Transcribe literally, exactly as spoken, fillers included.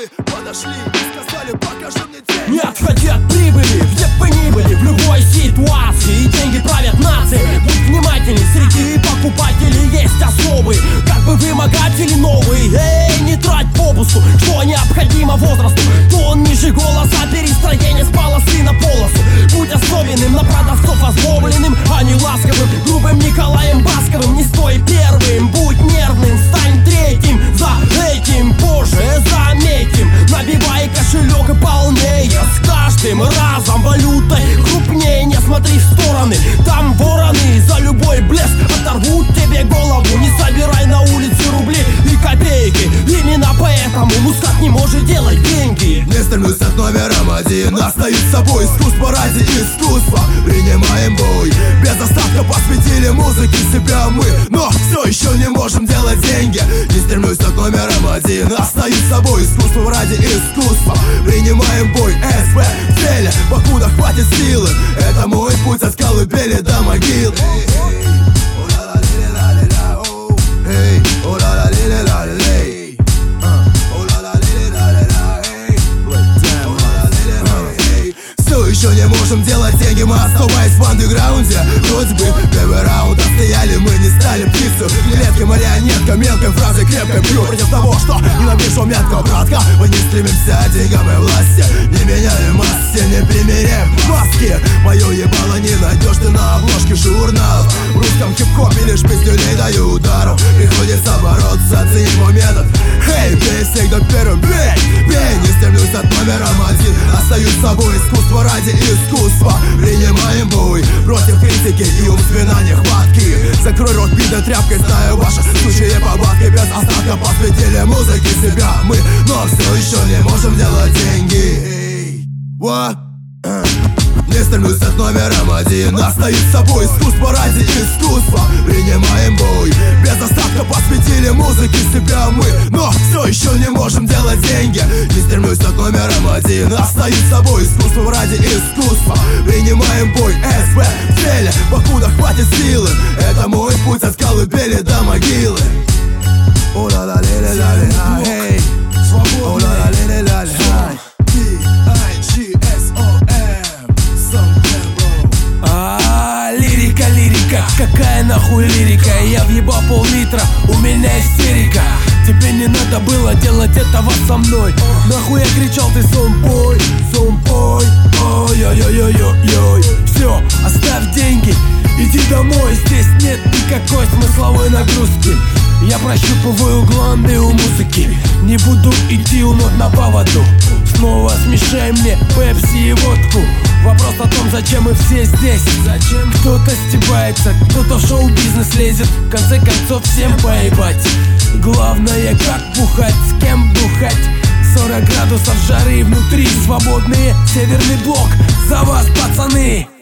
мы подошли и сказали: покажи мне деньги. Не отходи от прибыли, где бы ни были, в любой ситуации деньги правят нации. Будь внимательней, среди покупателей есть особые, как бы вымогатели новые. Эй, не трать попусту, что необходимо возрасту. Тон ниже голоса, перестроение с полосы на полосу. Будь особенным, на продавцов озлобленным, а не ласковым, грубым Николаем Басковым. Не стой первым, будь нервным, стань третьим. За этим позже заметим. Набивай кошелек и полнее с каждым разом валютой крупнее. Не смотри в стороны, там вороны за любой блеск оторвут тебе голову. Не собирай на улице рубли и копейки. Именно поэтому Мускат не может делать деньги. Не стремлюсь от номером один, остаюсь собой. Искусство ради искусства, принимаем бой. Без остатка посвятили музыке себя мы, но все еще не можем делать деньги. Не стремлюсь от номером один, остаюсь собой. Искусство ради искусства, принимаем бой. СВ в целе, покуда хватит силы. Это мой путь от колыбели до могил. Еще не можем делать деньги, мы оставаясь в андеграунде. Вроде бы первый раунд отстояли, мы не стали птицу. Клетки, марионетка, мелкой фразой крепкой бью. Против того, что ненавижу меткого братка. Мы не стремимся к деньгам и власти, не меняем массе, не примеряем маски. Мое ебало не найдешь ты на обложке журналов. В русском хип-хопе лишь пиздюлей даю ударов. Приходится бороться, оцени мой метод. Эй, бей всегда первым, бей, бей. Не стремлюсь от номером один, остаюсь собой. Искусство ради искусства, принимаем бой против критики и умственной нехватки. Закрой рот пидой тряпкой, знаю ваши случаи повадки. Без остатка посвятили музыке себя мы, но все еще не можем делать деньги. What? Не стремлюсь от номером один, остаюсь собой. Искусство ради искусства, принимаем бой. Без остатка посвятили музыке себя мы, но все еще не можем делать деньги. Не стремлюсь от номером один, остаюсь собой. Искусство ради искусства, принимаем бой. СВ в целе, покуда хватит силы. Это мой путь от колыбели до могилы. О-ла-ла-ле-ле-ле-ле-ле, о-ла-ла-ле-ле-ле-ле-ле. Лирика, лирика, какая нахуй лирика? Я въебал пол-литра, у меня истерика. Тебе не надо было делать этого со мной. Нахуй я кричал, ты зомбой, зомбой. Ой-ой-ой-ой-ой. Все, оставь деньги, иди домой. Здесь нет никакой смысловой нагрузки. Я прощупываю гланды у музыки. Не буду идти у ног на поводу. Снова смешай мне пепси и водку. Вопрос о том, зачем мы все здесь. Зачем? Кто-то стебается, кто-то в шоу-бизнес лезет. В конце концов всем поебать. Главное, как бухать, с кем бухать. Сорок градусов жары внутри, свободные. Северный блок, за вас, пацаны.